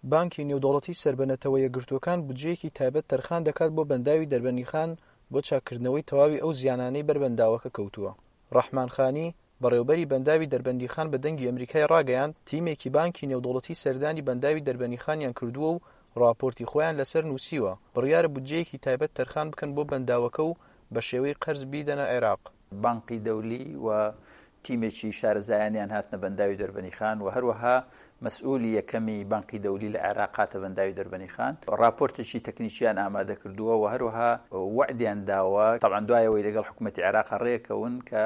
بانکی نێودەوڵەتی سەربەنەتەوە یەکگرتووەکان بودجەیەکی تایبەت تەرخان دەکات بۆ بەنداوی دەربەندیخان بۆ چاکردنەوەی تەواوی ئەو زیانانەی بەربەنداوەکە کەوتووە. ڕەحمان خانی بەڕێوەبەری بەنداوی دەربەندیخان بە دەنگی ئەمریکای ڕاگەیاند تیمێکی بانکی نێودەوڵەتی سەردانی بەنداوی دەربەندیخانیان کردووە و راپۆرتی خۆیان لەسەر نووسیوە بڕیارە بودجەیەکی تایبەت تەرخان بکەن بۆ بەنداوەکە و بە شێوەی قەرز بیدەنە عێراق. بانقی دەولی و تیمێکی شارەزایانیان هاتنە بەنداوی دەربەندیخان و هەروەها مەسئولی یەکەمی بانقی دەولی لە عێراق هاتە بەنداوی دەربەندیخان راپۆرتێکی تەکنیکیان ئامادە کردووە و هەروەها وعدیان داوە تەبعاً دوایەوەی لەگەڵ حکوومەتی عێراق ڕێکەون کە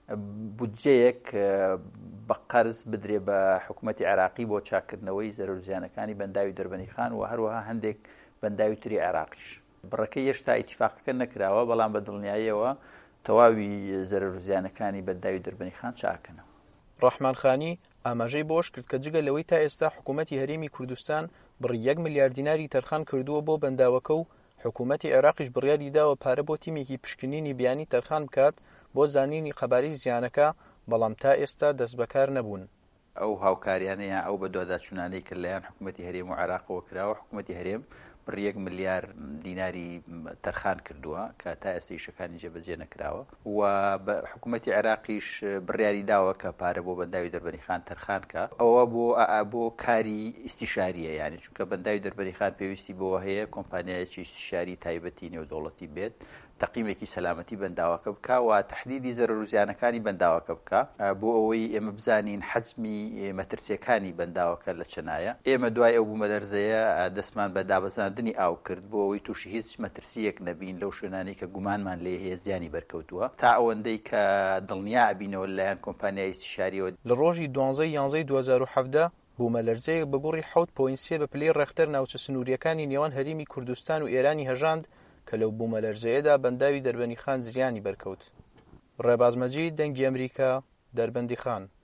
بودجەیەک بە قەرز بدرێ بە حکوومەتی عێراقی بۆ چاکردنەوەی زەرەر و زیانەکانی بەنداوی دەربەندیخان و هەروەها هەندێک بەنداوی تری عێراقیش. بڕەکەی هێشتا ئیتیفاقەکە نەکراوە بەڵام بە دڵنیاییەوە تەواوی زەرەر و زیانەکانی بەنداوی دەربەندیخان چاکەنەوە. ڕەحمان خانی ئاماژەی بۆش کرد کە جگە لەوەی تا ئێستا حکوومەتی هەرێمی کوردستان بڕی 1 ملیار دیناری تەرخان کردووە بۆ بەنداوەکە و حکوومەتی عێراقیش بڕیاری داوە پارە بۆ تیمێکی پشکنینی بیانی تەرخان بکات بۆ زانینی قەبارەی زیانەکە، بەڵام تا ئێستا دەست بەکار نەبوون. ئەو هاوکاریانەیە ئەو بە دوواداچوونانەی کرد لەلایەن حکوومەتی هەرێم و عێراقەوە کراوە. حکوومەتی هەرێم بڕی 1 ملیار دیناری تەرخان کردووە کە تا ئێستا ئیشەکانی جێبەجێ نەکراوە و بە حکوومەتی عێراقیش بڕیاری داوە کە پارە بۆ بەنداوی دەربەندیخان تەرخان کە ئەوە بۆ کاری ئیستیشاریە، یعنی چونکە بەنداوی دەربەندیخان پێویستی بۆ هەیە کۆمپانیایەکی ئیستیشاری تایبەتی نێودەوڵەتی بێت تەقیمێکی سەلامەتی بەنداوەکە بکە و تەحدیدی زەرەر و زیانەکانی بەنداوەکە بکە بۆ ئەوەی ئێمە بزانین حەجمی مەترسیەکانی بەنداوەکە لە چەنایە. ئێمە دوای ئەو بوومەلەرزەیە دەستمان بە دابەزاندنی ئاو کرد بۆ ئەوەی تووشی هیچ مەترسیەک نەبین لەو شوێنانەی کە گومانمان لێ هەیە زیانی بەرکەوتووە تا ئەوەندەی کە دڵنیا ئەبینەوە لەلایەن کۆمپانیای ئیستیشاریەوە. لە ڕۆژی 12 2017 بوومەلەرزەیەک بە گوڕی 7.3 بە پلەی ڕێختەر ناوچە سنووریەکانی نێوان هەرێمی کوردستان و ئێرانی هەژاند کە لەو بوومەلەرزەیەدا بەنداوی دەربەندیخان زیانی بەرکەوت. ڕێباز مەجید، دەنگی ئەمریکا، دەربەندیخان.